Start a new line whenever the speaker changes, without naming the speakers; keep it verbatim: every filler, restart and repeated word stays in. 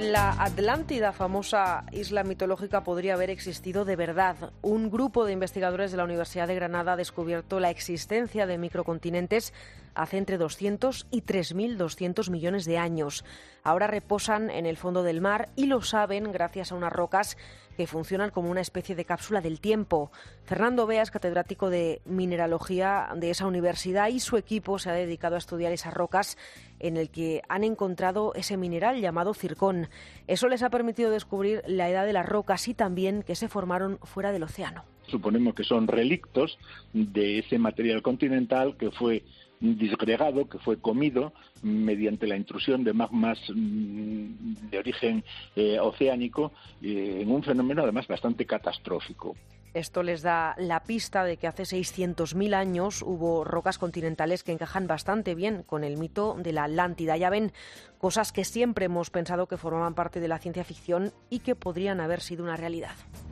La Atlántida, famosa isla mitológica, podría haber existido de verdad. Un grupo de investigadores de la Universidad de Granada ha descubierto la existencia de microcontinentes hace entre doscientos y tres mil doscientos millones de años. Ahora reposan en el fondo del mar y lo saben gracias a unas rocas que funcionan como una especie de cápsula del tiempo. Fernando Bea es catedrático de mineralogía de esa universidad y su equipo se ha dedicado a estudiar esas rocas en el que han encontrado ese mineral llamado zircón. Eso les ha permitido descubrir la edad de las rocas y también que se formaron fuera del océano.
Suponemos que son relictos de ese material continental que fue disgregado, que fue comido mediante la intrusión de magmas de origen eh, oceánico eh, en un fenómeno además bastante catastrófico.
Esto les da la pista de que hace seiscientos mil años hubo rocas continentales que encajan bastante bien con el mito de la Atlántida. Ya ven, cosas que siempre hemos pensado que formaban parte de la ciencia ficción y que podrían haber sido una realidad.